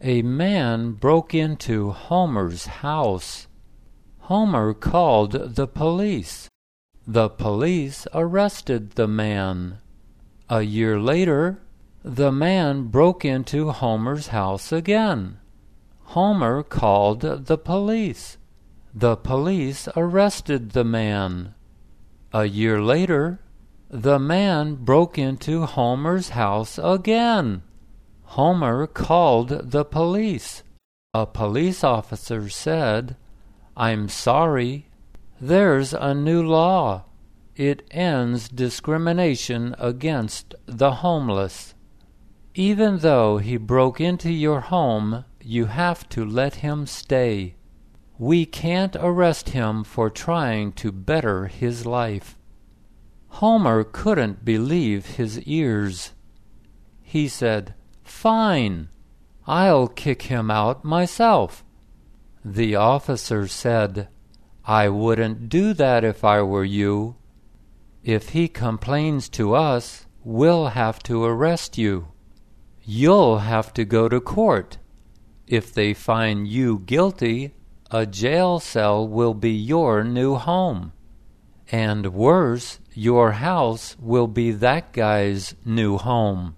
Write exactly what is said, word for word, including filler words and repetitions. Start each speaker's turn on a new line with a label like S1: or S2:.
S1: A man broke into Homer's house. Homer called the police. The police arrested the man. A year later, the man broke into Homer's house again. Homer called the police. The police arrested the man. A year later, the man broke into Homer's house again. Homer called the police. A police officer said, "I'm sorry. There's a new law. It ends discrimination against the homeless. Even though he broke into your home, you have to let him stay. We can't arrest him for trying to better his life." Homer couldn't believe his ears. He said, "Fine, I'll kick him out myself." The officer said, "I wouldn't do that if I were you. If he complains to us, we'll have to arrest you. You'll have to go to court. If they find you guilty, a jail cell will be your new home. And worse, your house will be that guy's new home."